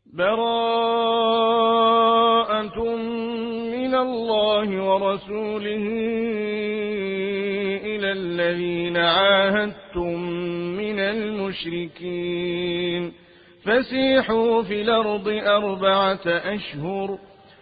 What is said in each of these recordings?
براءة من الله ورسوله إلى الذين عاهدتم من المشركين فسيحوا في الأرض 4 أشهر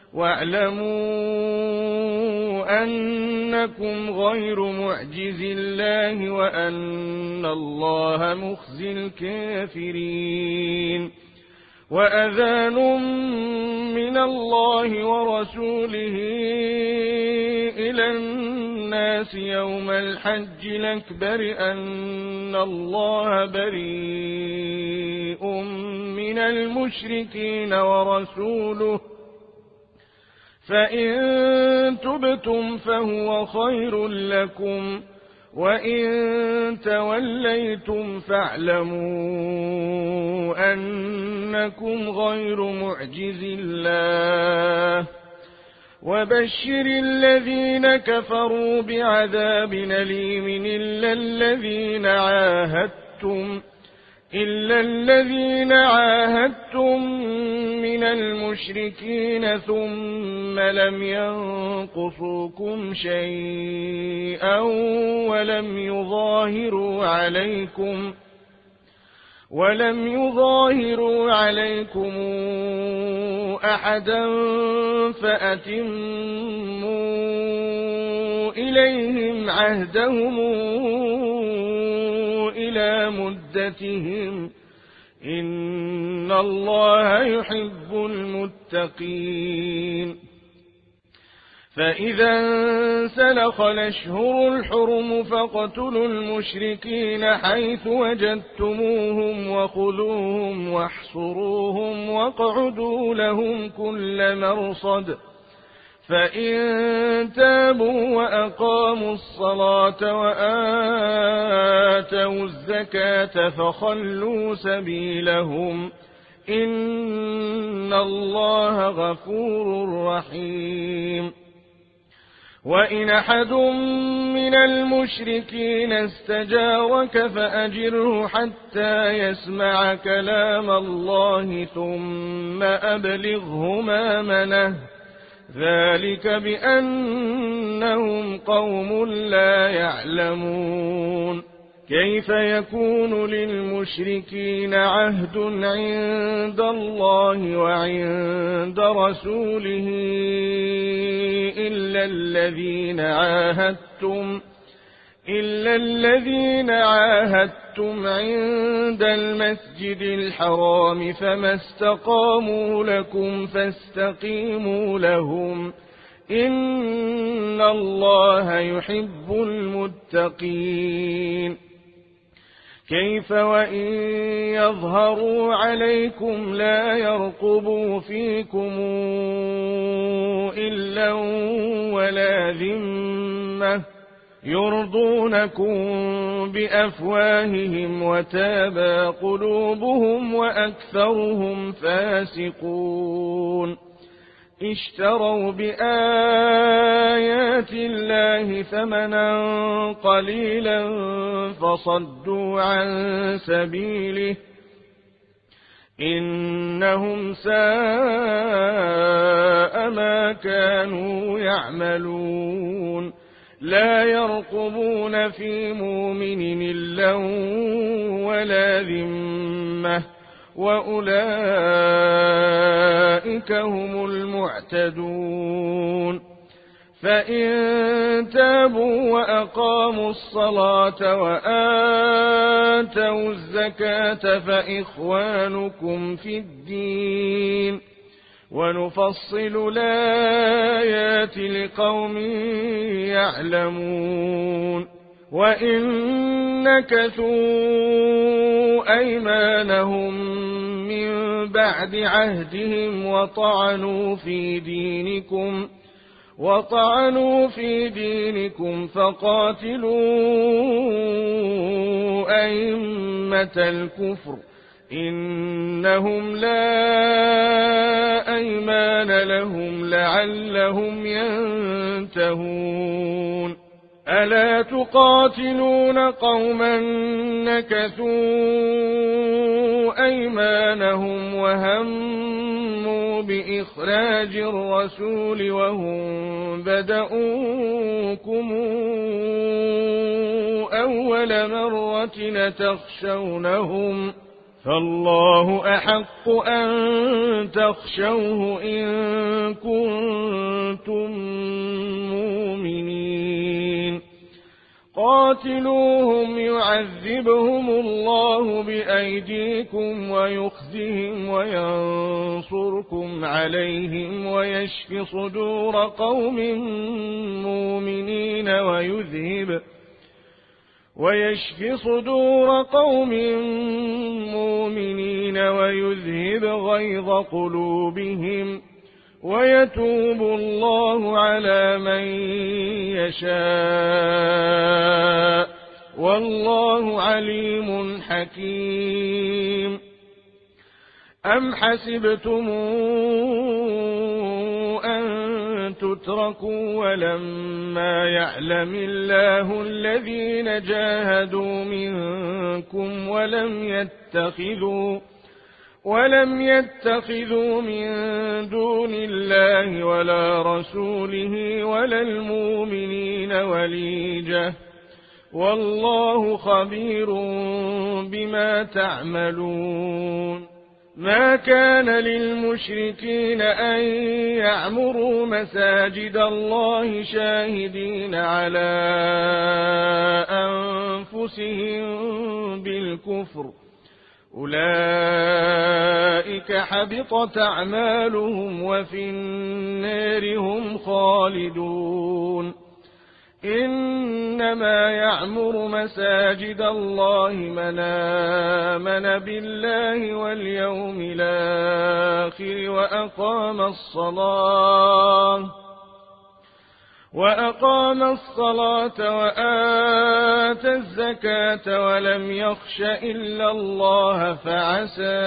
واعلموا أنكم غير معجز الله وأن الله مخزي الكافرين وأذان من الله ورسوله إلى الناس يوم الحج الأكبر أن الله بريء من المشركين ورسوله فإن تبتم فهو خير لكم وإن توليتم فاعلموا أنكم غير معجز الله وبشر الذين كفروا بعذاب أليم إلا الذين عاهدتم من المشركين ثم لم ينقصوكم شيئا ولم يظاهروا عليكم أحدا فأتموا إليهم عهدهم إلى مدتهم إن الله يحب المتقين فإذا انسلخ الأشهر الحرم فاقتلوا المشركين حيث وجدتموهم وخذوهم واحصروهم واقعدوا لهم كل مرصد فإن تابوا وأقاموا الصلاة وآتوا الزكاة فخلوا سبيلهم إن الله غفور رحيم وإن أحد من المشركين استجارك فأجره حتى يسمع كلام الله ثم أبلغه مأمنه ذلك بأنهم قوم لا يعلمون كيف يكون للمشركين عهد عند الله وعند رسوله إلا الذين عاهدتم عند المسجد الحرام فما استقاموا لكم فاستقيموا لهم إن الله يحب المتقين كيف وإن يظهروا عليكم لا يرقبوا فيكم إلا ولا ذمة يرضونكم بأفواههم وتابى قلوبهم وأكثرهم فاسقون اشتروا بآيات الله ثمنا قليلا فصدوا عن سبيله إنهم ساء ما كانوا يعملون لا يرقبون في مؤمن إلا ولا ذمة وأولئك هم المعتدون فإن تابوا وأقاموا الصلاة وآتوا الزكاة فإخوانكم في الدين ونفصل الآيات لقوم يعلمون وإن نكثوا أيمانهم من بعد عهدهم وطعنوا في دينكم فقاتلوا أئمة الكفر إنهم لا أيمان لهم لعلهم ينتهون ألا تقاتلون قوما نكثوا أيمانهم وهموا بإخراج الرسول وهم بدؤوكم أول مرة تخشونهم فالله أحق أن تخشوه إن كنتم مؤمنين قاتلوهم يعذبهم الله بأيديكم ويخزهم وينصركم عليهم ويشف صدور قوم مؤمنين ويذهب غيظ قلوبهم ويتوب الله على من يشاء والله عليم حكيم أم حسبتم أن تتركوا ولما يعلم الله الذين جاهدوا منكم ولم يتخذوا من دون الله ولا رسوله ولا المؤمنين وليجة والله خبير بما تعملون ما كان للمشركين أن يعمروا مساجد الله شاهدين على أنفسهم بالكفر أولئك حبطت أعمالهم وفي النار هم خالدون إنما يعمر مساجد الله من آمن بالله واليوم الآخر وأقام الصلاة وآتى الزكاة ولم يخش إلا الله فعسى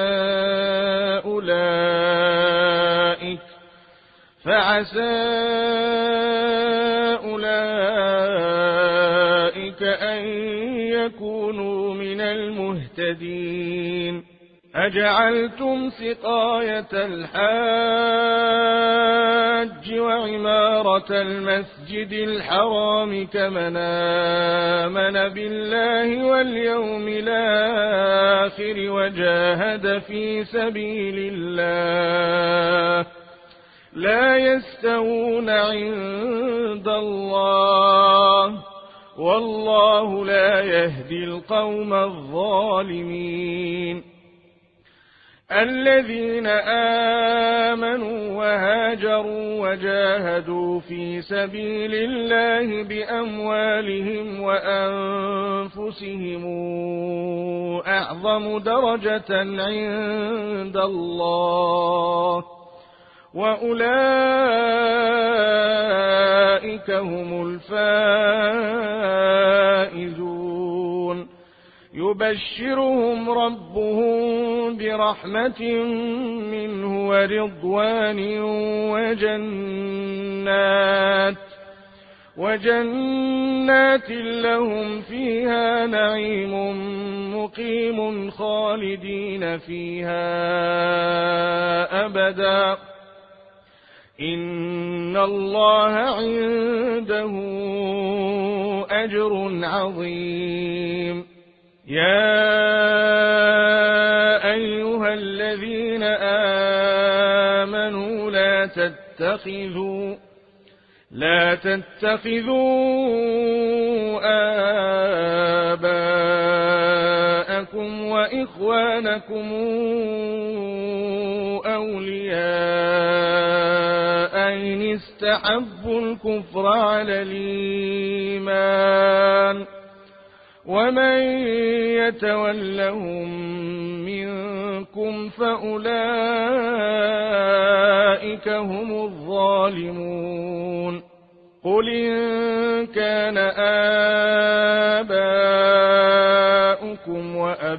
أولئك أن يكونوا من المهتدين أجعلتم سقاية الحاج وعمارة المسجد الحرام كمن آمن بالله واليوم الآخر وجاهد في سبيل الله لا يستوون عند الله والله لا يهدي القوم الظالمين الذين آمنوا وهاجروا وجاهدوا في سبيل الله بأموالهم وأنفسهم أعظم درجة عند الله وأولئك هم الفائزون يبشرهم ربهم برحمة منه ورضوان وجنات لهم فيها نعيم مقيم خالدين فيها أبدا إن الله عنده أجر عظيم يا أيها الذين آمنوا لا تتخذوا آباءكم وإخوانكم أولياء إن استحبوا الكفر على الإيمان ومن يتولهم منكم فأولئك هم الظالمون قل إن كان آباؤكم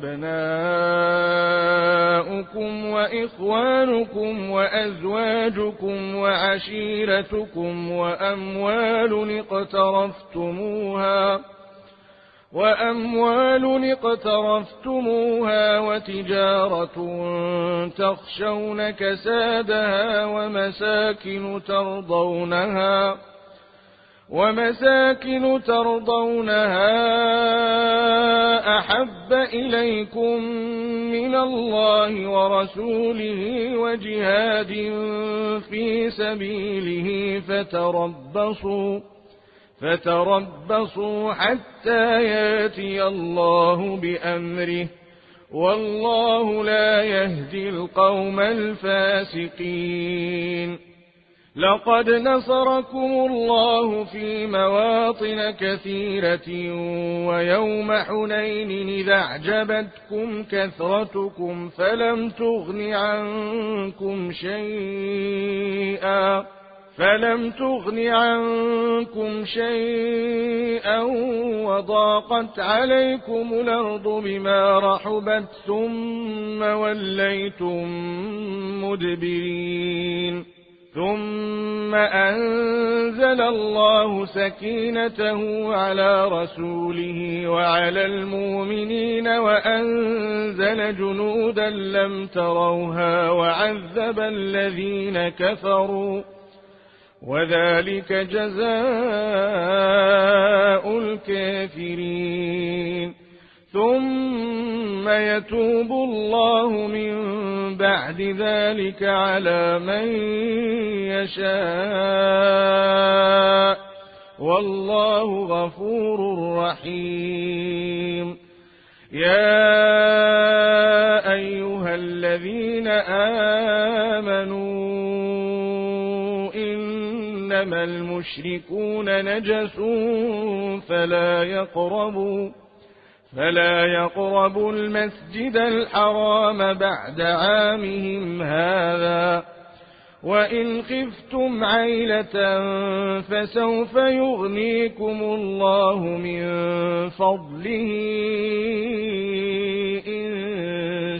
وأبناؤكم وإخوانكم وأزواجكم وعشيرتكم وأموال اقترفتموها وتجارة تخشون كسادها ومساكن ترضونها أحب إليكم من الله ورسوله وجهاد في سبيله فتربصوا حتى ياتي الله بأمره والله لا يهدي القوم الفاسقين. لقد نصركم الله في مواطن كثيرة ويوم حنين إذا أعجبتكم كثرتكم فلم تغن عنكم شيئا وضاقت عليكم الأرض بما رحبت ثم وليتم مدبرين. ثم أنزل الله سكينته على رسوله وعلى المؤمنين وأنزل جنودا لم تروها وعذب الذين كفروا وذلك جزاء الكافرين. ثم يتوب الله من بعد ذلك على من يشاء والله غفور رحيم. يا أيها الذين آمنوا إنما المشركون نجس فلا يقربوا المسجد الحرام بعد عامهم هذا وإن خفتم عيلة فسوف يغنيكم الله من فضله إن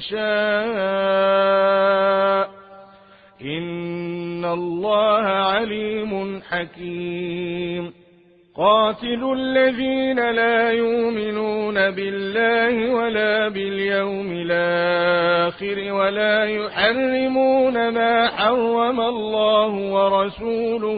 شاء إن الله عليم حكيم. قاتلوا الذين لا يؤمنون بالله ولا باليوم الآخر ولا يحرمون ما حرم الله ورسوله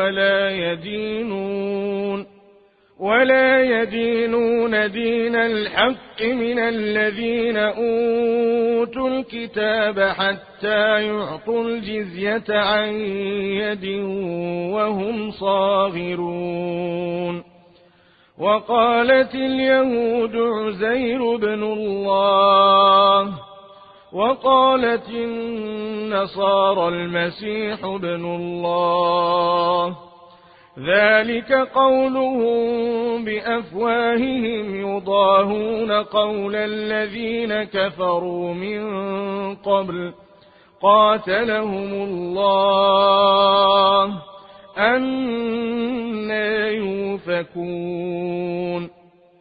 ولا يدينون دين الحق من الذين أوتوا الكتاب حتى يعطوا الجزية عن يد وهم صاغرون. وقالت اليهود عزير بن الله وقالت النصارى المسيح ابن الله ذلك قولهم بأفواههم يضاهون قول الذين كفروا من قبل قاتلهم الله أنى يؤفكون.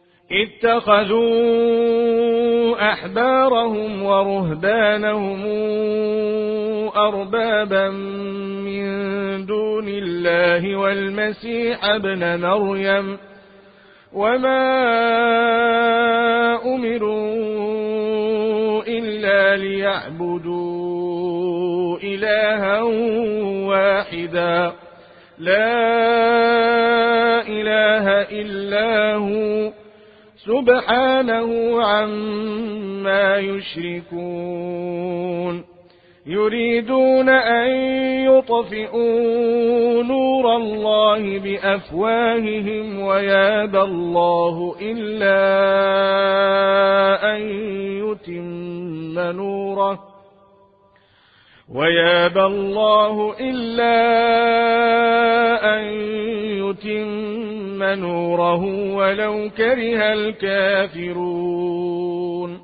اتخذوا أحبارهم ورهبانهم أربابا من دون الله والمسيح ابن مريم وما أمروا إلا ليعبدوا إلها واحدا لا إله إلا هو سبحانه عما يشركون. يريدون أن يطفئوا نور الله بأفواههم ويابى الله إلا أن يتم نوره ولو كره الكافرون.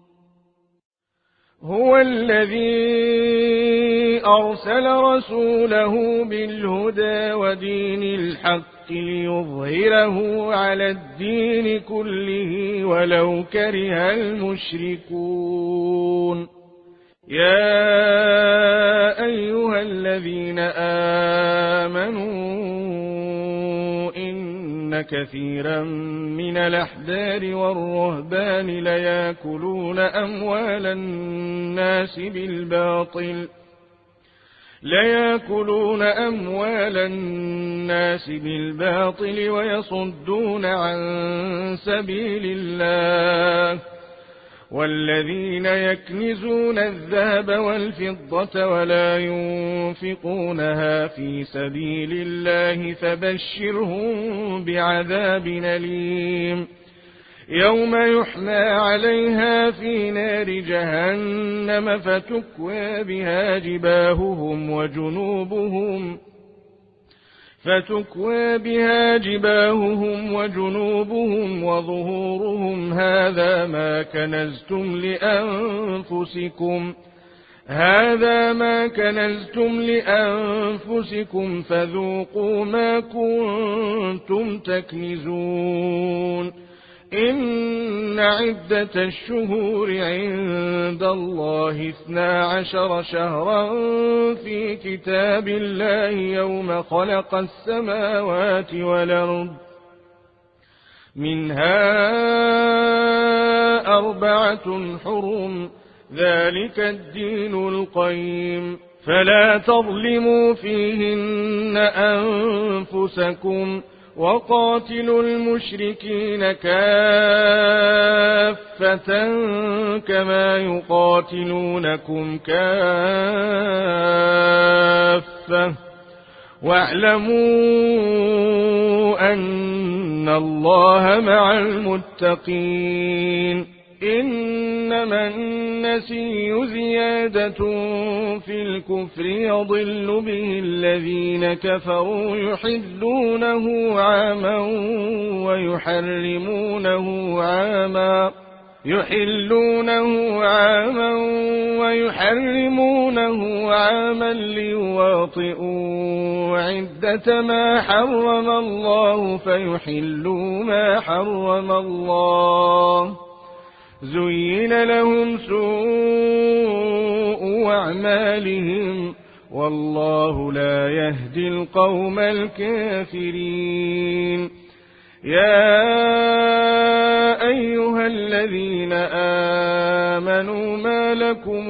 هو الذي أرسل رسوله بالهدى ودين الحق ليظهره على الدين كله ولو كره المشركون. يا أيها الذين آمنوا إن كثيرا من الأحبار والرهبان ليأكلون أموال الناس بالباطل ويصدون عن سبيل الله والذين يكنزون الذهب والفضة ولا ينفقونها في سبيل الله فبشرهم بعذاب أليم يوم يحمى عليها في نار جهنم فتكوى بها جباههم وجنوبهم وظهورهم هذا ما كنزتم لأنفسكم فذوقوا ما كنتم تكنزون إن عدة الشهور عند الله 12 شهرا في كتاب الله يوم خلق السماوات والأرض منها 4 حرم ذلك الدين القيم فلا تظلموا فيهن أنفسكم وقاتلوا المشركين كافة كما يقاتلونكم كافة واعلموا أن الله مع المتقين إنما النسي زيادة في الكفر يضل به الذين كفروا يحلونه عاما ويحرمونه عاما ليواطئوا عدة ما حرم الله فيحلوا ما حرم الله زين لهم سوء أعمالهم والله لا يهدي القوم الكافرين يا أيها الذين آمنوا ما لكم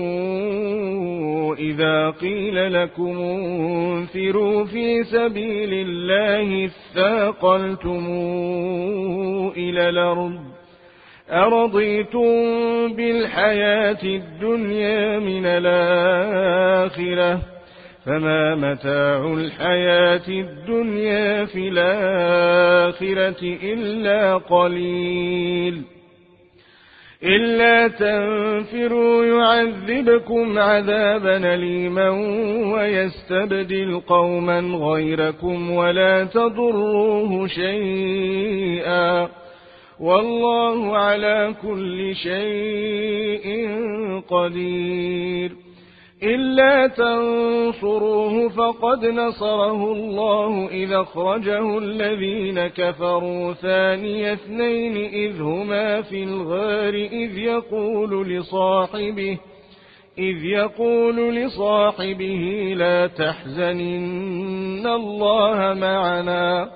إذا قيل لكم انفروا في سبيل الله اثاقلتم إلى الأرض أرضيتم بالحياة الدنيا من الآخرة فما متاع الحياة الدنيا في الآخرة إلا قليل إلا تنفروا يعذبكم عذابا أليما ويستبدل قوما غيركم ولا تضروه شيئا والله على كل شيء قدير إلا تنصروه فقد نصره الله إذ أخرجه الذين كفروا ثاني اثنين إذ هما في الغار إذ يقول لصاحبه لا تحزن إن الله معنا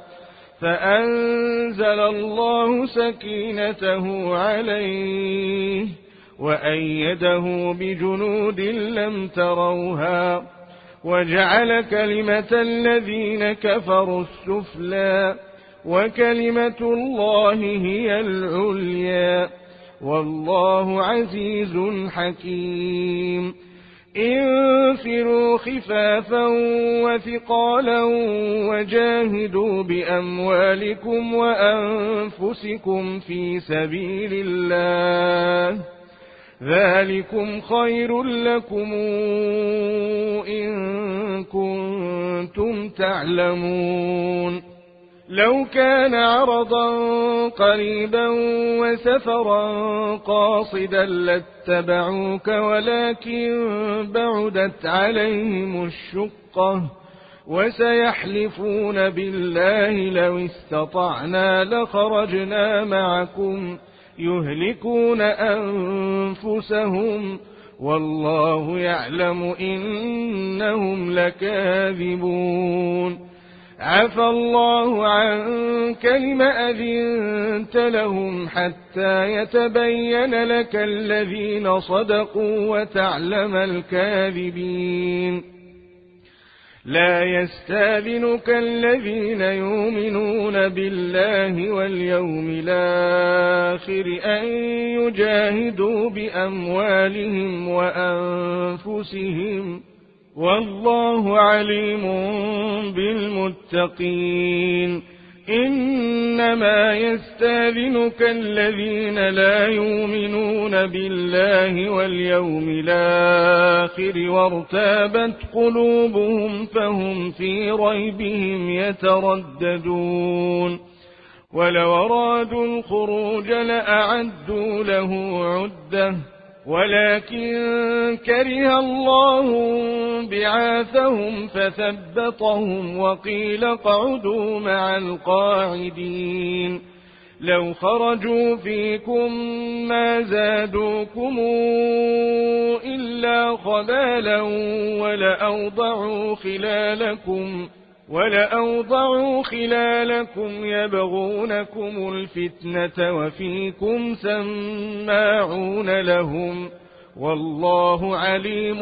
فأنزل الله سكينته عليه وأيده بجنود لم تروها وجعل كلمة الذين كفروا السفلى وكلمة الله هي العليا والله عزيز حكيم انفروا خفافا وثقالا وجاهدوا بأموالكم وأنفسكم في سبيل الله ذلكم خير لكم إن كنتم تعلمون لو كان عرضا قريبا وسفرا قاصدا لاتبعوك ولكن بعدت عليهم الشقة وسيحلفون بالله لو استطعنا لخرجنا معكم يهلكون أنفسهم والله يعلم إنهم لكاذبون عفى الله عنك لم أذنت لهم حتى يتبين لك الذين صدقوا وتعلم الكاذبين لا يستاذنك الذين يؤمنون بالله واليوم الآخر أن يجاهدوا بأموالهم وأنفسهم والله عليم بالمتقين إنما يستاذنك الذين لا يؤمنون بالله واليوم الآخر وارتابت قلوبهم فهم في ريبهم يترددون ولو أرادوا الخروج لأعدوا له عدة ولكن كره الله بعاثهم فثبطهم وقيل اقعدوا مع القاعدين لو خرجوا فيكم ما زادوكم إلا خبالا ولأوضعوا خلالكم يبغونكم الفتنة وفيكم سماعون لهم والله عليم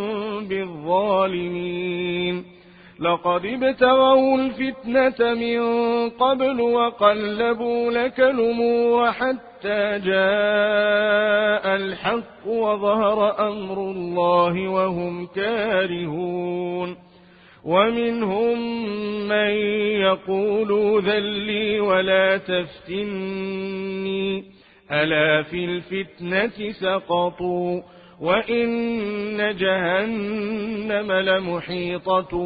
بالظالمين لقد ابتغوا الفتنة من قبل وقلبوا لك الأمور حتى جاء الحق وظهر أمر الله وهم كارهون ومنهم من يقول ذلي ولا تفتني ألا في الفتنة سقطوا وإن جهنم لمحيطة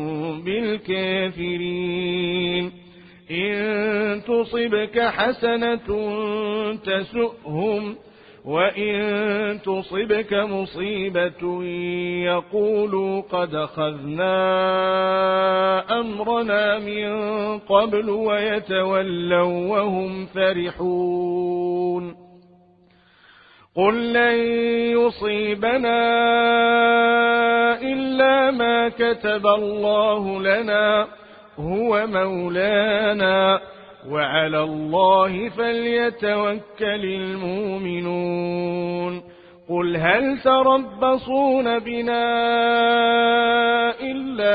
بالكافرين إن تصبك حسنة تسؤهم وإن تصبك مصيبة يقولوا قد أخذنا أمرنا من قبل ويتولوا وهم فرحون قل لن يصيبنا إلا ما كتب الله لنا هو مولانا وعلى الله فليتوكل المؤمنون قل هل تربصون بنا إلا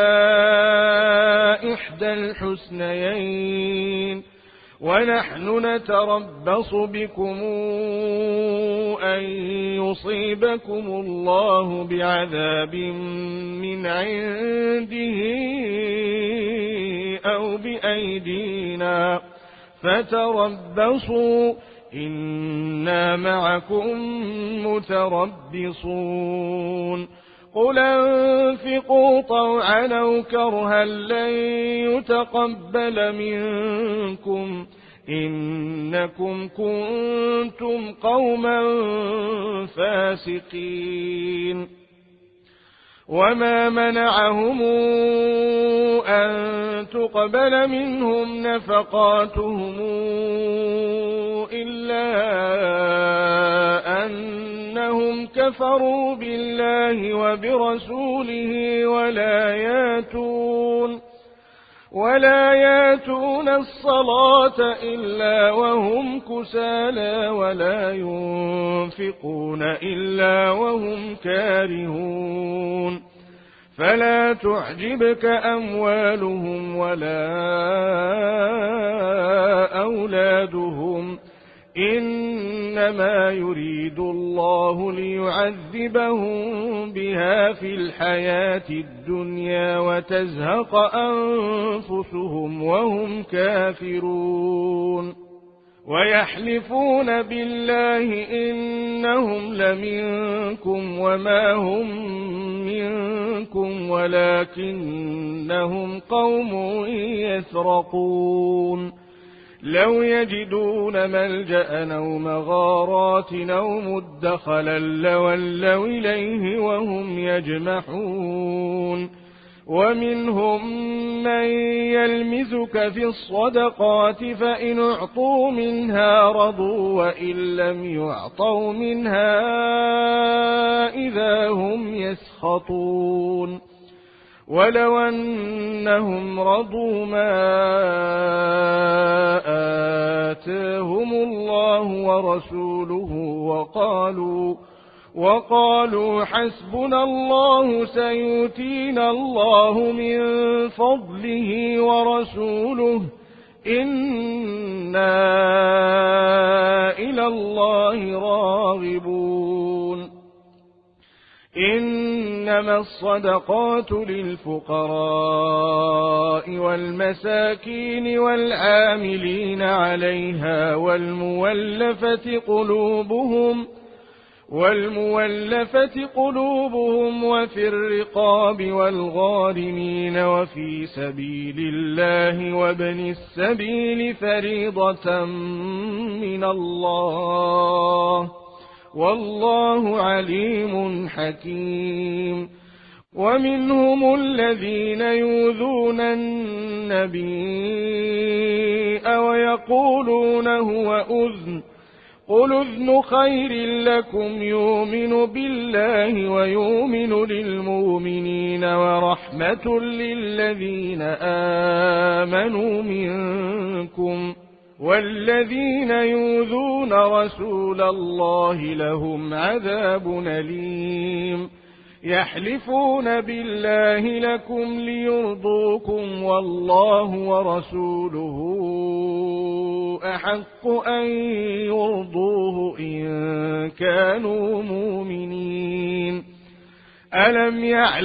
إحدى الحسنيين ونحن نتربص بكم أن يصيبكم الله بعذاب من عنده أو بأيدينا فتربصوا إنا معكم متربصون قل انفقوا طوعا أو كرها لن يتقبل منكم إنكم كنتم قوما فاسقين وما منعهم أن تقبل منهم نفقاتهم إلا أنهم كفروا بالله وبرسوله ولا ياتون الصلاة إلا وهم كسالى ولا ينفقون إلا وهم كارهون فلا تعجبك أموالهم ولا أولادهم إنما يريد الله ليعذبهم بها في الحياة الدنيا وتزهق أنفسهم وهم كافرون ويحلفون بالله إنهم لمنكم وما هم منكم ولكنهم قوم يفرقون لو يجدون ملجأ أو مغارات أو مدخلا لولوا إليه وهم يجمحون ومنهم من يلمزك في الصدقات فإن أعطوا منها رضوا وإن لم يعطوا منها إذا هم يسخطون ولو أنهم رضوا ما آتاهم الله ورسوله وقالوا حسبنا الله سيؤتينا الله من فضله ورسوله إنا إلى الله راغبون. إنما الصدقات للفقراء والمساكين والعاملين عليها والمولفة قلوبهم وفي الرقاب والغارمين وفي سبيل الله وابن السبيل فريضة من الله والله عليم حكيم. ومنهم الذين يؤذون النبي ويقولون هو أذن قل أذن خير لكم يؤمن بالله ويؤمن للمؤمنين ورحمة للذين آمنوا منكم والذين يؤذون رسول الله لهم عذاب أليم. يحلفون بالله لكم ليرضوكم والله ورسوله أحق أن يرضوه إن كانوا مؤمنين. ألم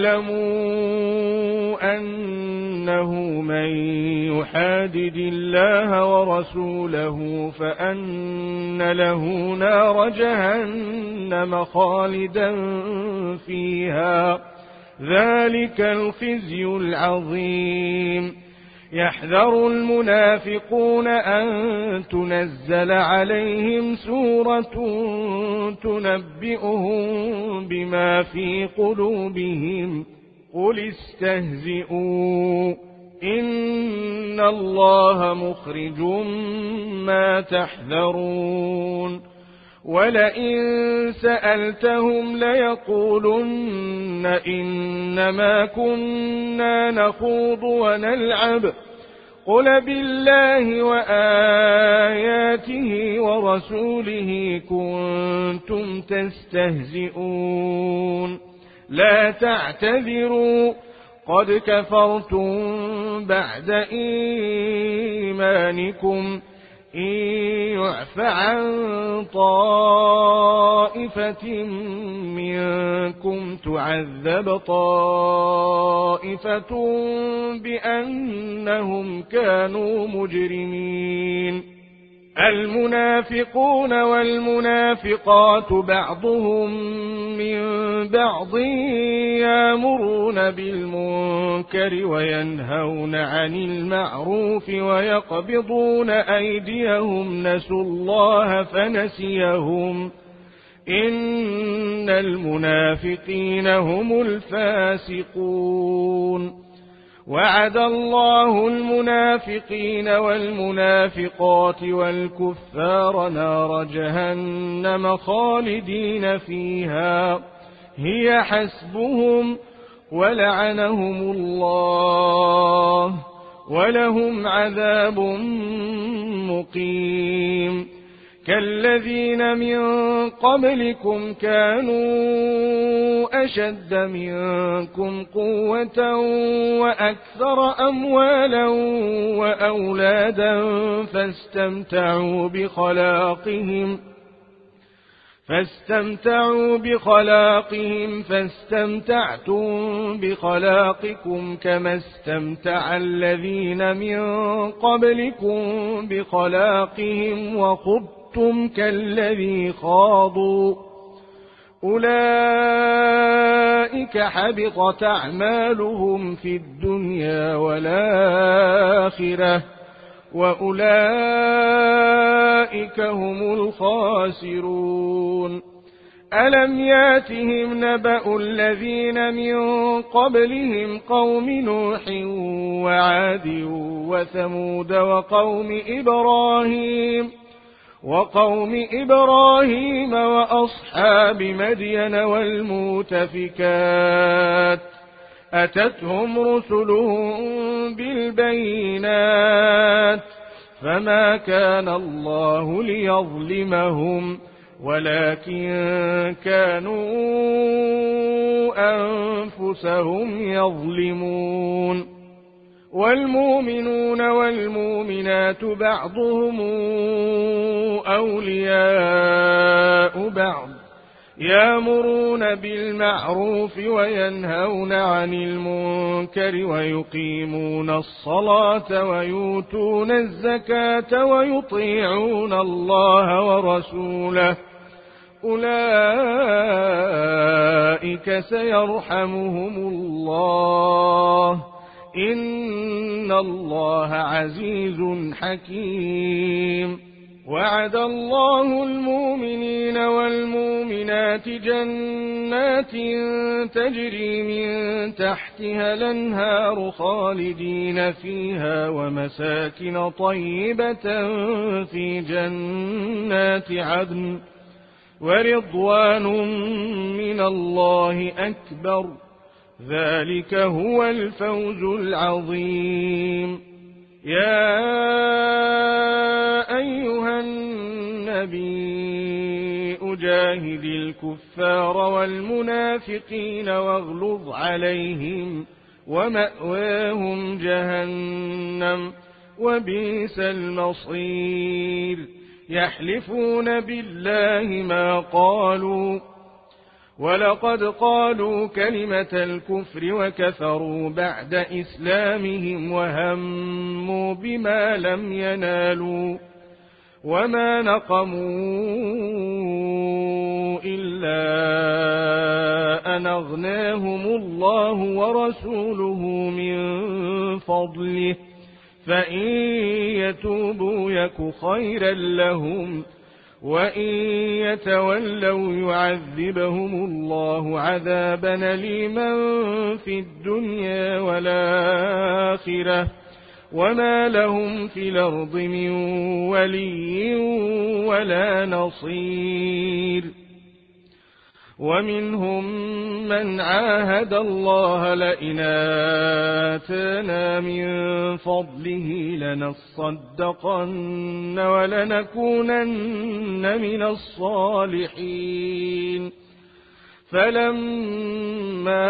يعلموا أنه من يحادد الله ورسوله فأن له نار جهنم خالدا فيها ذلك الخزي العظيم. يحذر المنافقون أن تنزل عليهم سورة تنبئهم بما في قلوبهم قل استهزئوا إن الله مخرج ما تحذرون. ولئن سألتهم ليقولن إنما كنا نخوض ونلعب قل بالله وآياته ورسوله كنتم تستهزئون لا تعتذروا قد كفرتم بعد إيمانكم إن يعف عن طائفة منكم تعذب طائفة بأنهم كانوا مجرمين. المنافقون والمنافقات بعضهم من بعض يأمرون بالمنكر وينهون عن المعروف ويقبضون أيديهم نسوا الله فنسيهم إن المنافقين هم الفاسقون. وعد الله المنافقين والمنافقات والكفار نار جهنم خالدين فيها هي حسبهم ولعنهم الله ولهم عذاب مقيم. كالذين من قبلكم كانوا أشد منكم قوة وأكثر أموالا وأولادا فاستمتعوا بخلاقهم فاستمتعتم بخلاقكم كما استمتع الذين من قبلكم بخلاقهم وخضتم كالذي خاضوا أولئك حبطت أعمالهم في الدنيا والآخرة وأولئك هم الخاسرون. ألم ياتهم نبأ الذين من قبلهم قوم نوح وعاد وثمود وقوم إبراهيم وأصحاب مدين والمؤتفكات أتتهم رسلهم بالبينات فما كان الله ليظلمهم ولكن كانوا أنفسهم يظلمون والمؤمنون والمؤمنات بعضهم أولياء بعض يأمرون بالمعروف وينهون عن المنكر ويقيمون الصلاة ويؤتون الزكاة ويطيعون الله ورسوله أولئك سيرحمهم الله إن الله عزيز حكيم وعد الله المؤمنين والمؤمنات جنات تجري من تحتها الأنهار خالدين فيها ومساكن طيبة في جنات عدن ورضوان من الله أكبر ذلك هو الفوز العظيم يا أيها النبي أجاهد الكفار والمنافقين واغلظ عليهم ومأواهم جهنم وبئس المصير يحلفون بالله ما قالوا ولقد قالوا كلمة الكفر وكفروا بعد إسلامهم وهموا بما لم ينالوا وما نقموا إلا أن أغناهم الله ورسوله من فضله فإن يتوبوا يك خيرا لهم وإن يتولوا يعذبهم الله عذابا أليما في الدنيا والآخرة وما لهم في الأرض من ولي ولا نصير ومنهم من عاهد الله لئن آتانا من فضله لنصدقن ولنكونن من الصالحين فلما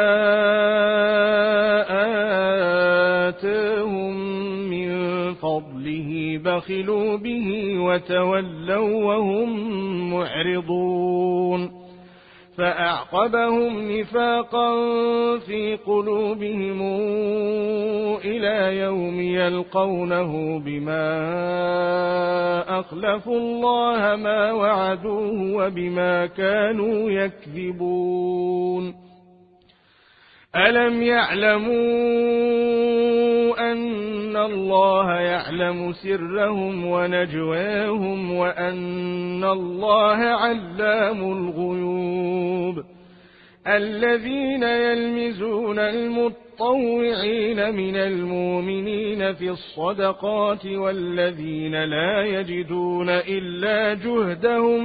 آتاهم من فضله بخلوا به وتولوا وهم معرضون فأعقبهم نفاقا في قلوبهم إلى يوم يلقونه بما أخلفوا الله ما وعدوه وبما كانوا يكذبون ألم يعلموا أن الله يعلم سرهم ونجواهم وأن الله علام الغيوب الذين يلمزون المطوعين من المؤمنين في الصدقات والذين لا يجدون إلا جهدهم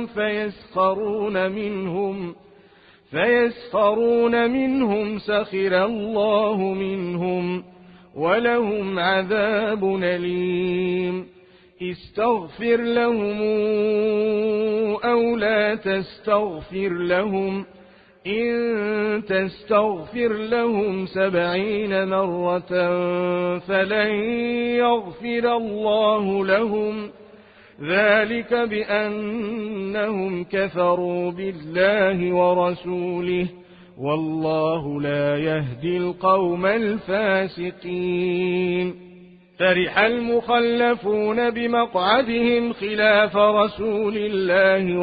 فيسخرون منهم سخر الله منهم ولهم عذاب أليم استغفر لهم أو لا تستغفر لهم إن تستغفر لهم 70 مرة فلن يغفر الله لهم ذلك بأنهم كفروا بالله ورسوله والله لا يهدي القوم الفاسقين فرح المخلفون بمقعدهم خلاف رسول الله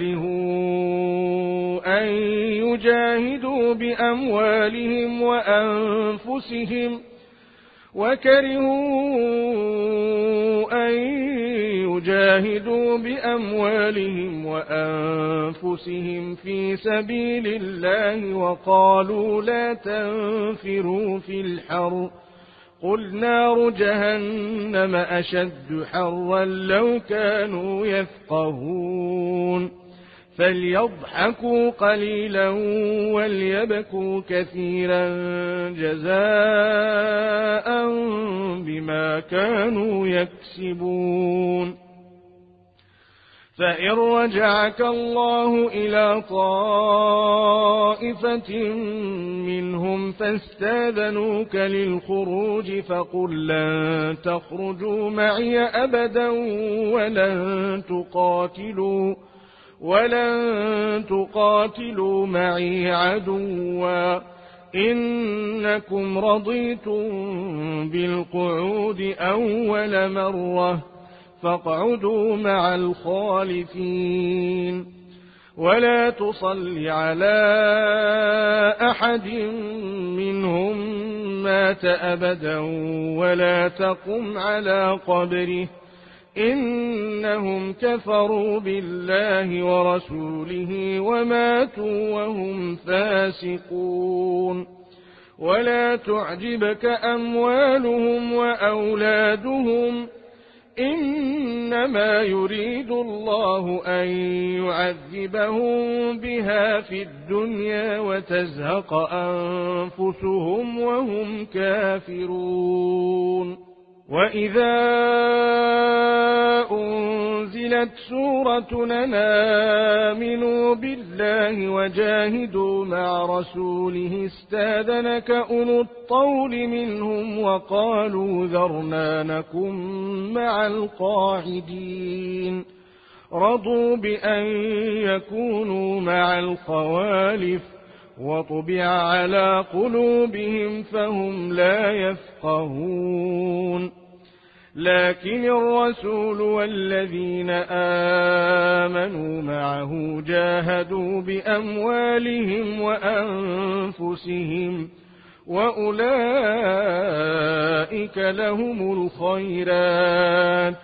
وكرهوا أن يجاهدوا بأموالهم وأنفسهم في سبيل الله وقالوا لا تنفروا في الحر قل نار جهنم أشد حرا لو كانوا يفقهون فليضحكوا قليلا وليبكوا كثيرا جزاء بما كانوا يكسبون. فإن رجعك الله إلى طائفة منهم فاستاذنوك للخروج فقل لن تخرجوا معي أبدا ولن تقاتلوا معي عدوا إنكم رضيتم بالقعود أول مرة فاقعدوا مع الخالفين. ولا تصل على أحد منهم مات أبدا ولا تقم على قبره إنهم كفروا بالله ورسوله وماتوا وهم فاسقون. ولا تعجبك أموالهم وأولادهم إنما يريد الله أن يعذبهم بها في الدنيا وتزهق أنفسهم وهم كافرون. وإذا أنزلت سورة آمنوا بالله وجاهدوا مع رسوله استاذنك أولو الطول منهم وقالوا ذرنا نكن مع القاعدين. رضوا بأن يكونوا مع الخوالف وطبع على قلوبهم فهم لا يفقهون. لكن الرسول والذين آمنوا معه جاهدوا بأموالهم وأنفسهم وأولئك لهم الخيرات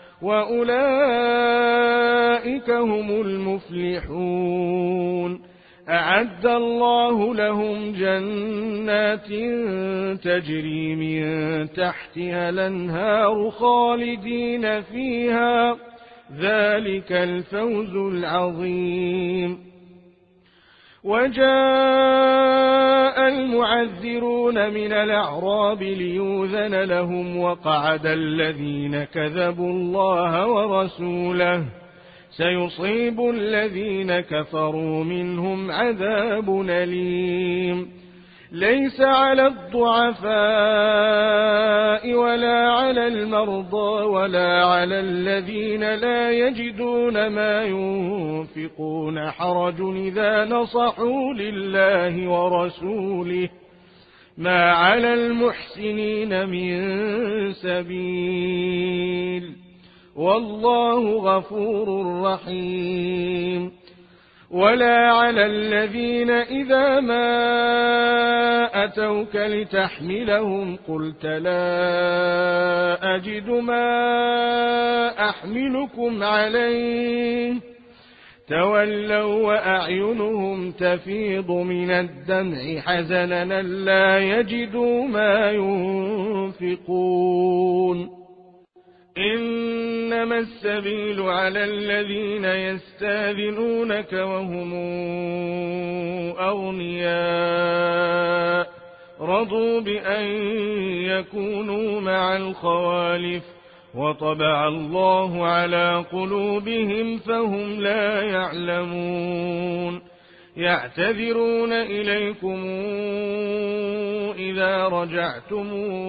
وأولئك هم المفلحون. أعد الله لهم جنات تجري من تحتها الأنهار خالدين فيها ذلك الفوز العظيم. وجاء المعذرون من الأعراب ليؤذن لهم وقعد الذين كذبوا الله ورسوله سيصيب الذين كفروا منهم عذاب أليم. ليس على الضعفاء ولا على المرضى ولا على الذين لا يجدون ما ينفقون حرج إذا نصحوا لله ورسوله ما على المحسنين من سبيل والله غفور رحيم. ولا على الذين إذا ما أتوك لتحملهم قلت لا أجد ما أحملكم عليه تولوا وأعينهم تفيض من الدمع حزنا لا يجدوا ما ينفقون. إنما السبيل على الذين يستاذنونك وهم أغنياء رضوا بأن يكونوا مع الخوالف وطبع الله على قلوبهم فهم لا يعلمون. يعتذرون إليكم إذا رجعتم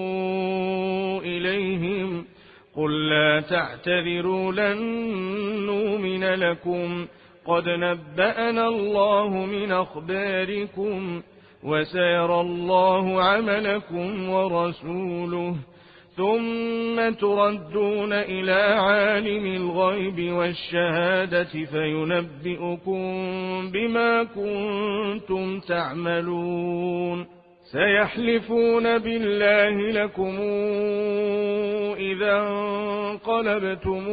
إليهم قل لا تعتذروا لن نؤمن لكم قد نبأنا الله من أخباركم وسيرى الله عملكم ورسوله ثم تردون إلى عالم الغيب والشهادة فينبئكم بما كنتم تعملون. سيحلفون بالله لكم إذا انقلبتم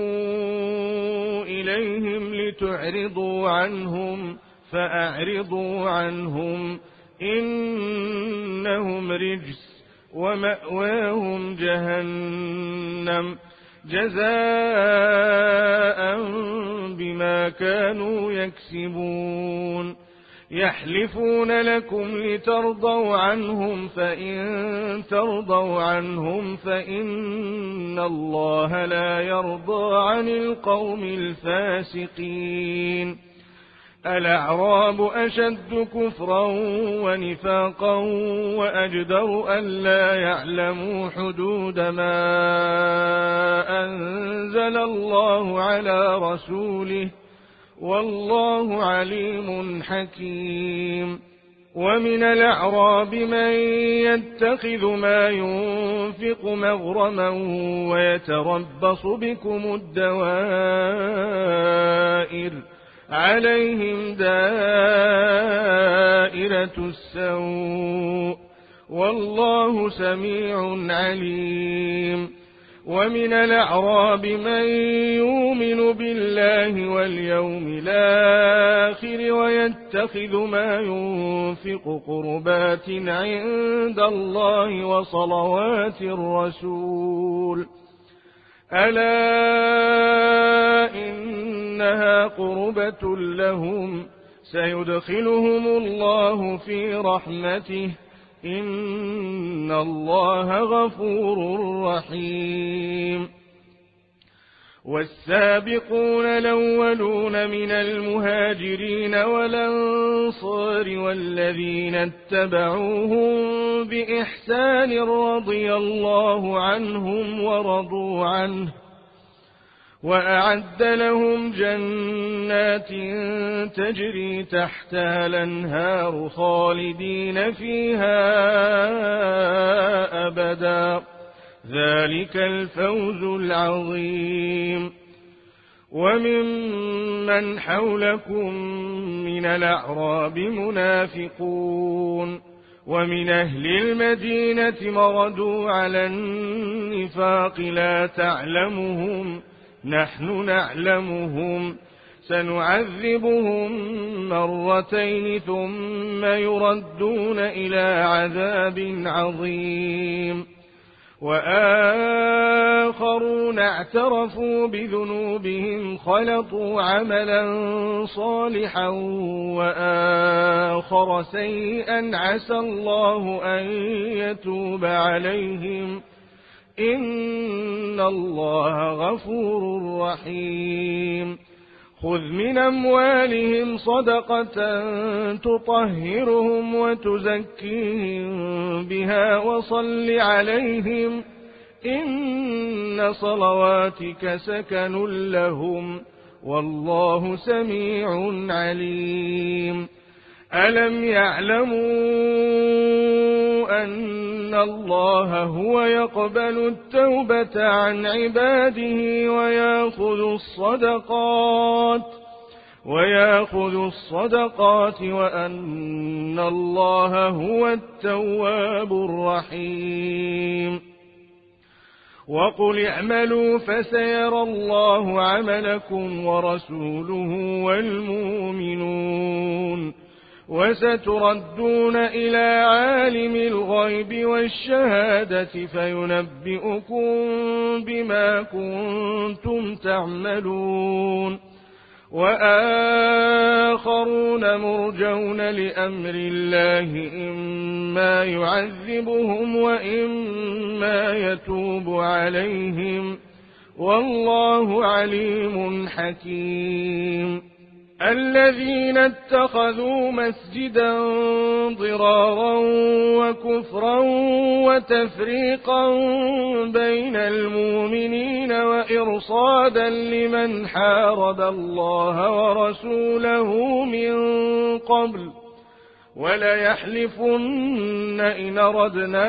إليهم لتعرضوا عنهم فأعرضوا عنهم إنهم رجس ومأواهم جهنم جزاء بما كانوا يكسبون يحلفون لكم لترضوا عنهم فإن ترضوا عنهم فإن الله لا يرضى عن القوم الفاسقين الأعراب أشد كفرا ونفاقا وأجدر ألا يعلموا حدود ما أنزل الله على رسوله والله عليم حكيم ومن الأعراب من يتخذ ما ينفق مغرما ويتربص بكم الدوائر عليهم دائرة السوء والله سميع عليم ومن الأعراب من يؤمن بالله واليوم الآخر ويتخذ ما ينفق قربات عند الله وصلوات الرسول ألا إنها قربة لهم سيدخلهم الله في رحمته إن الله غفور رحيم والسابقون الأولون من المهاجرين والأنصار والذين اتبعوهم بإحسان رضي الله عنهم ورضوا عنه وأعد لهم جنات تجري تحتها الأنهار خالدين فيها أبدا ذلك الفوز العظيم وممن حولكم من الأعراب منافقون ومن أهل المدينة مردوا على النفاق لا تعلمهم نحن نعلمهم سنعذبهم مرتين ثم يردون إلى عذاب عظيم وآخرون اعترفوا بذنوبهم خلطوا عملا صالحا وآخر سيئا عسى الله أن يتوب عليهم إن الله غفور رحيم خذ من أموالهم صدقة تطهرهم وتزكيهم بها وصل عليهم إن صلواتك سكن لهم والله سميع عليم ألم يعلموا أن الله هو يقبل التوبة عن عباده ويأخذ الصدقات وأن الله هو التواب الرحيم وقل اعملوا فسيرى الله عملكم ورسوله والمؤمنون وستردون إلى عالم الغيب والشهادة فينبئكم بما كنتم تعملون وآخرون مرجون لأمر الله إما يعذبهم وإما يتوب عليهم والله عليم حكيم الذين اتخذوا مسجدا ضرارا وكفرا وتفريقا بين المؤمنين وإرصادا لمن حارب الله ورسوله من قبل وليحلفن إن أردنا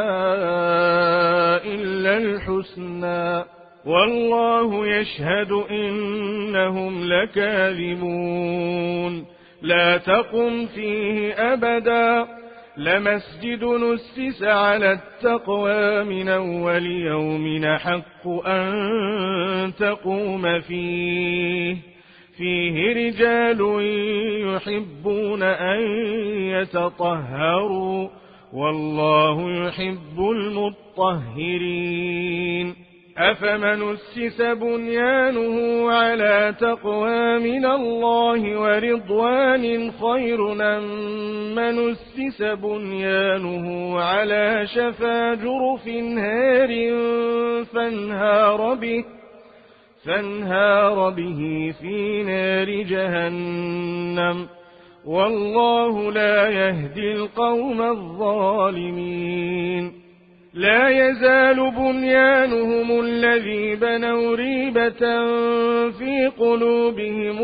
إلا الحسنى والله يشهد إنهم لكاذبون لا تقم فيه أبدا لمسجد نسس على التقوى من أول يوم حق أن تقوم فيه رجال يحبون أن يتطهروا والله يحب المطهرين أفمن أسس بنيانه على تقوى من الله ورضوان خير أم من أسس بنيانه على شفا جرف هار فانهار به في نار جهنم والله لا يهدي القوم الظالمين لا يزال بنيانهم الذي بنوا ريبة في قلوبهم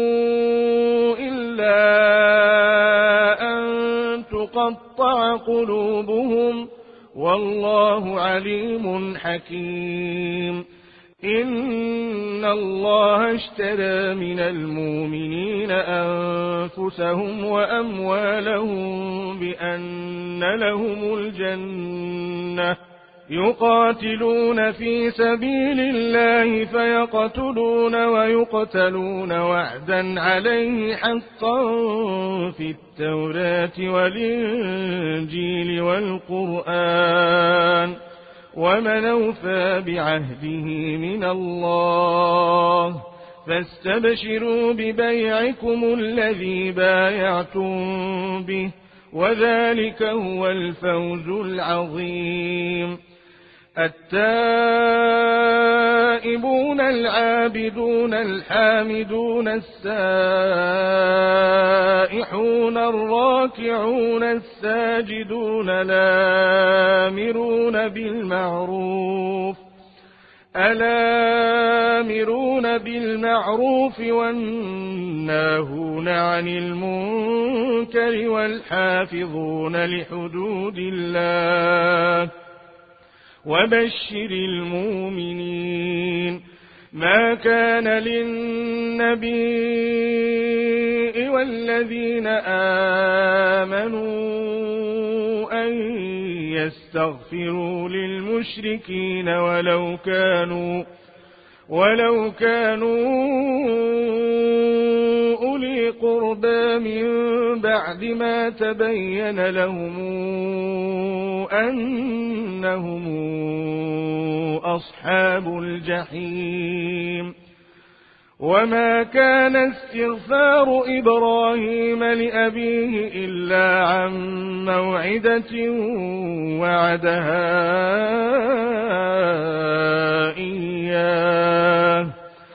إلا أن تقطع قلوبهم والله عليم حكيم إن الله اشترى من المؤمنين أنفسهم وأموالهم بأن لهم الجنة يقاتلون في سبيل الله فيقتلون ويقتلون وعدا عليه حقا في التوراة والإنجيل والقرآن ومن أوفى بعهده من الله فاستبشروا ببيعكم الذي بايعتم به وذلك هو الفوز العظيم التائبون العابدون الحامدون السائحون الراكعون الساجدون الآمرون بالمعروف والناهون عن المنكر والحافظون لحدود الله وبشر المؤمنين ما كان للنبي والذين آمنوا أن يستغفروا للمشركين ولو كانوا أولي قربى من بعد ما تبين لهم أنهم أصحاب الجحيم وما كان استغفار إبراهيم لأبيه إلا عن موعدة وعدها إياه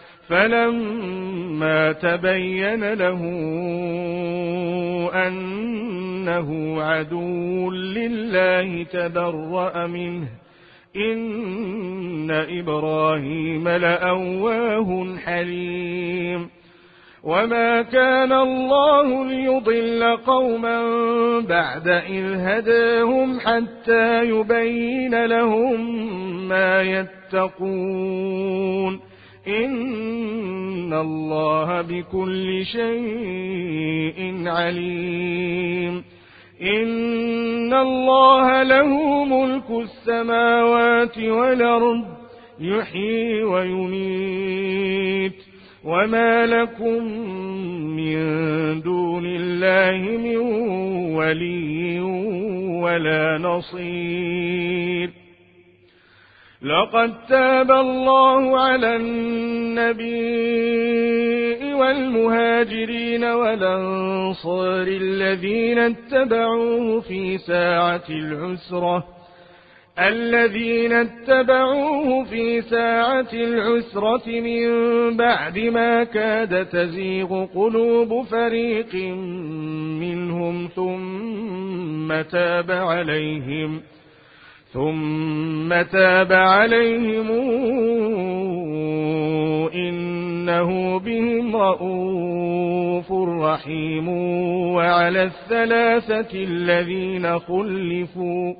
فلما تبين له أنه عدو لله تبرأ منه إن إبراهيم لأواه حليم وما كان الله ليضل قوما بعد إذ هداهم حتى يبين لهم ما يتقون إن الله بكل شيء عليم إن الله له ملك السماوات والأرض يحيي ويميت وما لكم من دون الله من ولي ولا نصير لقد تاب الله على النبي والمهاجرين والأنصار الذين اتبعوه في ساعة العسرة من بعد ما كاد تزيغ قلوب فريق منهم ثم تاب عليهم إنه بهم رءوف رحيم وعلى الثلاثة الذين خلفوا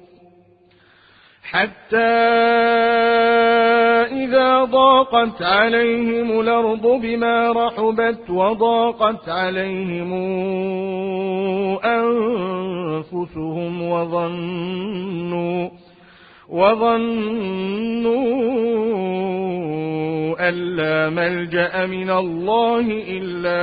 حتى إذا ضاقت عليهم الأرض بما رحبت وضاقت عليهم أنفسهم وظنوا أن لا ملجأ من الله إلا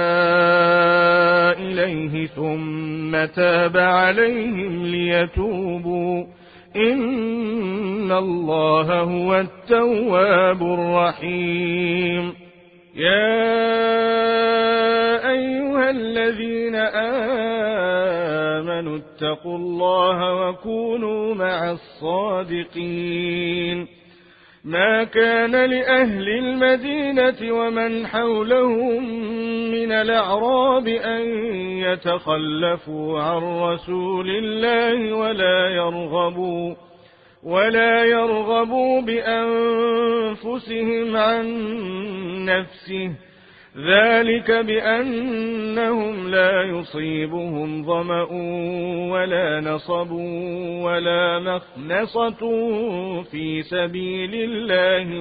إليه ثم تاب عليهم ليتوبوا إن إن الله هو التواب الرحيم. يا أيها الذين آمنوا اتقوا الله وكونوا مع الصادقين. ما كان لأهل المدينة ومن حولهم من الأعراب أن يتخلفوا عن رسول الله ولا يرغبوا بأنفسهم عن نفسه، ذلك بأنهم لا يصيبهم ظمأ ولا نصب ولا مخنصة في سبيل الله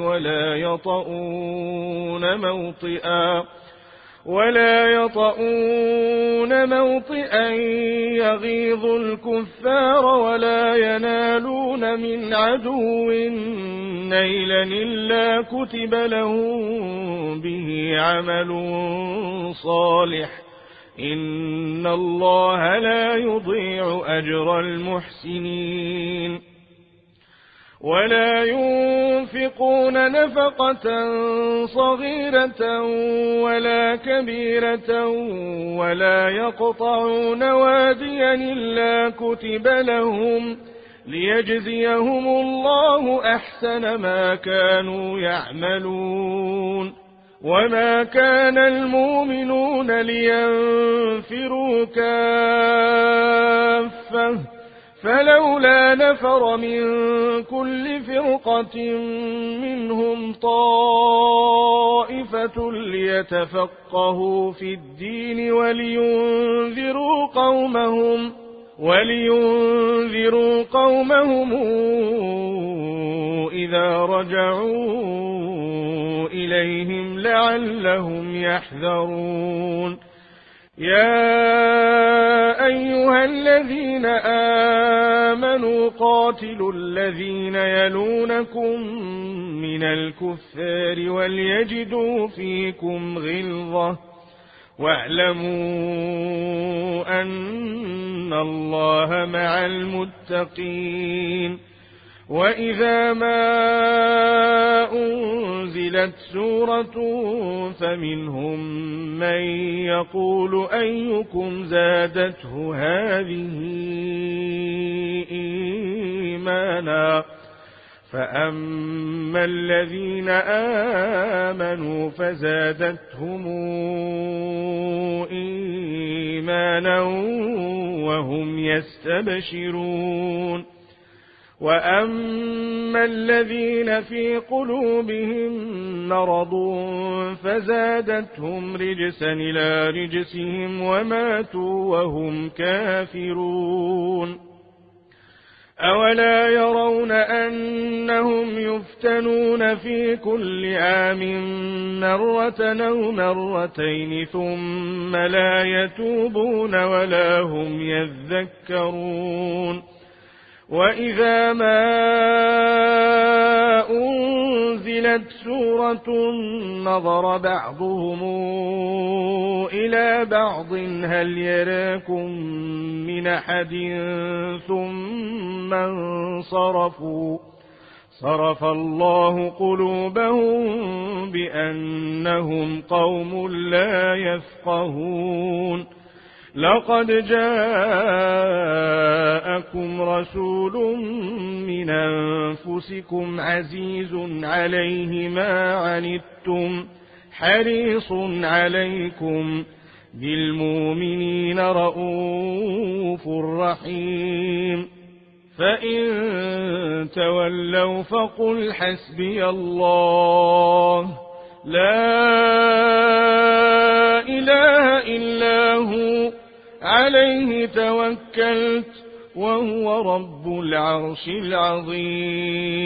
ولا يطؤون موطئا يغيظ الكفار ولا ينالون من عدو نيلا إلا كتب لهم به عمل صالح، إن الله لا يضيع أجر المحسنين. ولا ينفقون نفقة صغيرة ولا كبيرة ولا يقطعون واديا إلا كتب لهم ليجزيهم الله أحسن ما كانوا يعملون. وما كان المؤمنون لينفروا كافة، فلولا نفر من كل فرقة منهم طائفة ليتفقهوا في الدين ولينذروا قومهم إذا رجعوا إليهم لعلهم يحذرون. يا أيها الذين آمنوا قاتلوا الذين يلونكم من الكفار وليجدوا فيكم غلظة، واعلموا أن الله مع المتقين. وإذا ما أنزلت سورة فمنهم من يقول أيكم زادته هذه إيمانا، فأما الذين آمنوا فزادتهم إيمانا وهم يستبشرون. وأما الذين في قلوبهم مرض فزادتهم رجسا إلى رجسهم وماتوا وهم كافرون. أولا يرون أنهم يفتنون في كل عام مرة أو مرتين ثم لا يتوبون ولا هم يذكرون. وإذا ما أنزلت سورة نظر بعضهم إلى بعض هل يراكم من أحد ثم انصرفوا، صرف الله قلوبهم بأنهم قوم لا يفقهون. لقد جاءكم رسول من أنفسكم عزيز عليه ما عنتم حريص عليكم بالمؤمنين رؤوف رحيم. فإن تولوا فقل حسبي الله لا إله إلا هو عليه توكلت وهو رب العرش العظيم.